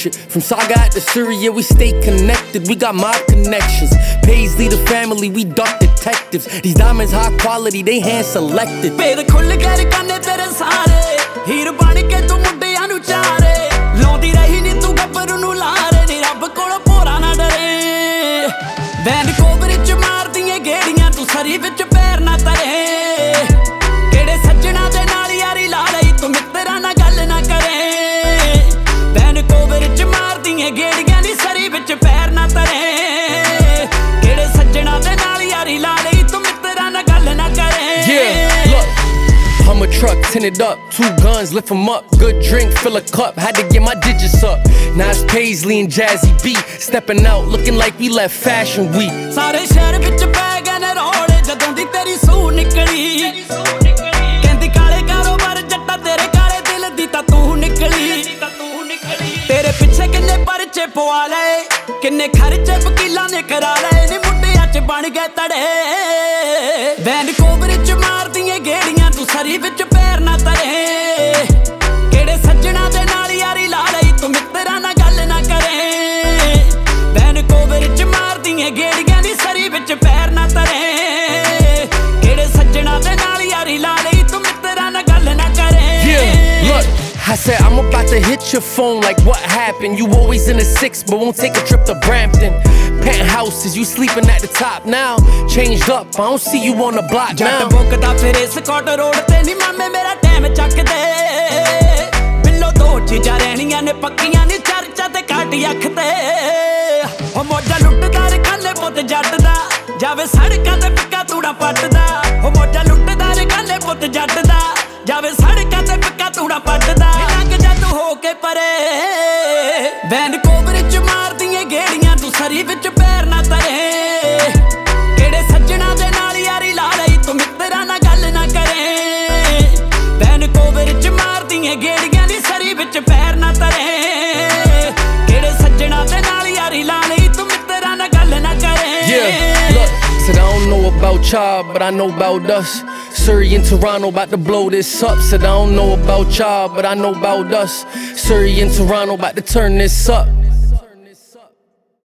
shit. From Saga to Syria, we stay connected. We got mob connections. Paisley the family, we dark detectives. These diamonds high quality, they hand selected. Pere khul ke kanne tere saare, heer bani ke tu muddiyan nu chaare. Laudi rahi ni tu gabbaru nu laare, ni rabb kol pora na dare. Vancouver ਚ ਮਾਰਦੀਆਂ ਗੇੜੀਆਂ ਤੂੰ ਸਰੀ ਵਿੱਚ ਪੈਰ ਨਾ ਤਰੇ। ਕਿਹੜੇ ਸੱਜਣਾ ਦੇ ਨਾਲ ਯਾਰੀ ਲਾ ਲਈ ਤੂੰ ਮਿੱਤਰਾਂ ਨਾਲ ਗੱਲ ਨਾ ਕਰੇ। Vancouver ਚ ਮਾਰਦੀਆਂ ਗੇੜੀਆਂ ਨੀ ਸਰੀ ਵਿੱਚ ਪੈਰ ਨਾ ਤਰੇ। ਕਿਹੜੇ ਸੱਜਣਾ ਦੇ ਨਾਲ ਯਾਰੀ ਲਾ ਲਈ ਤੂੰ ਮਿੱਤਰਾਂ ਨਾਲ ਗੱਲ ਨਾ ਕਰੇ। Yeah, look, I'm a truck, tinted up, 2 guns, lift 'em up. Good drink, fill a cup, had to get my digits up. Now it's Paisley and Jazzy B, stepping out, looking like we left Fashion Week. ਸਾਰੇ ਸ਼ਹਿਰ ਵਿੱਚ ਪੈ ਗਏ ਨੇ ਰੋੜੇ ਜਦੋਂ ਦੀ ਤੇਰੀ ਸੂ ਨਿਕਲੀ। ਕਹਿੰਦੀ ਕਾਲੇ ਕਾਰੋਬਾਰ ਜੱਟਾ ਤੇਰੇ ਕਾਲੇ ਦਿਲ ਦੀ ਤਾਂ ਤੂੰ ਨਿਕਲੀ। ਤੇਰੇ ਪਿੱਛੇ ਕਿੰਨੇ ਪਰਚੇ ਪਵਾ ਲਏ, ਕਿੰਨੇ ਖਰਚੇ ਵਕੀਲਾਂ ਨੇ ਕਰਾ ਲਏ ਨੀ ਮੁੰਡਿਆਂ ਚ ਬਣ ਗਏ ਤੜੇ। Vancouver ਚ ਮਾਰਦੀਆਂ ਗੇੜੀਆਂ ਤੂੰ ਸਰੀ ਵਿੱਚ ਪੈਰ ਨਾ ਤਰੇ। ਕਿਹੜੇ ਸੱਜਣਾ ਦੇ ਨਾਲ ਯਾਰੀ ਲਾ ਲਈ ਤੂੰ ਮਿੱਤਰਾਂ ਨਾਲ ਗੱਲ ਨਾ ਕਰੇ। Vancouver ਚ ਮਾਰਦੀਆਂ ਗੇੜੀਆਂ ਨੀ ਸਰੀ ਵਿੱਚ ਪੈਰ ਨਾ ਤਰੇ। ਕਿਹੜੇ ਸੱਜਣਾ ਦੇ ਨਾਲ ਯਾਰੀ ਲਾ ਲਈ ਤੂੰ ਮਿੱਤਰਾਂ ਨਾਲ ਗੱਲ ਨਾ ਕਰੇ। Yeah, look, I said I'm about to hit your phone like what happened. You always in the 6 but won't take a trip to Brampton. Penthouses, you sleeping at the top now. Changed up, I don't see you on the block now. ਜੱਟ ਬੁੱਕਦਾ ਫਿਰੇ Scott road ਤੇ ਨੀ ਮਾਮੇ ਮੇਰਾ time ਚੱਕਦੇ। ਬਿੱਲੋ 2 ਚੀਜ਼ਾਂ ਰਹਿਣੀਆਂ ਨੇ ਪੱਕੀਆਂ ਨੀ ਚਰਚਾ ਤੇ ਘਾਟ ਅੱਖ ਤੇ। ਉਹ ਮੋਢਾ ਲੁੱਟਦਾਰ ਖਾਲੇ ਪੁੱਤ ਜੱਟ ਦਾ, ਜਾਵੇ ਸੜਕਾਂ ਤੇ ਪਿੱਕਾ ਤੂੜਾ ਪੱਟਦਾ। ਉਹ ਮੋਢਾ ਲੁੱਟਦਾਰ ਖਾਲੇ ਪੁੱਤ ਜੱਟ ਦਾ, ਜਾਵੇ ਸੜਕਾਂ ਤੇ ਪਿੱਕਾ ਤੂੜਾ ਪੱਟਦਾ। ਲੰਘ ਜਾ ਤੂੰ ਹੋ ਕੇ ਪਰੇ। Vancouver ਚ ਮਾਰਦੀਆਂ ਗੇੜੀਆਂ ਤੂੰ ਸਰੀ ਵਿੱਚ ਪੈਰ ਨਾ ਤਰੇ। ਕਿਹੜੇ ਸੱਜਣਾ ਦੇ ਨਾਲ ਯਾਰੀ ਲਾ ਲਈ ਤੂੰ ਮਿੱਤਰਾਂ ਨਾਲ ਗੱਲ ਨਾ ਕਰੇ। Vancouver ਚ ਮਾਰਦੀਆਂ ਗੇੜੀਆਂ ਨੀ ਸਰੀ ਵਿੱਚ ਪੈਰ ਨਾ ਤਰੇ। ਕਿਹੜੇ ਸੱਜਣਾ ਦੇ ਨਾਲ ਯਾਰੀ ਲਾ ਲਈ ਤੂੰ ਮਿੱਤਰਾਂ ਨਾਲ ਗੱਲ ਨਾ ਕਰੇ। Yeah, look, said I don't know about y'all, but I know about us. Surrey and Toronto about to blow this up. Said I don't know about y'all, but I know about us. Surrey and Toronto about to turn this up.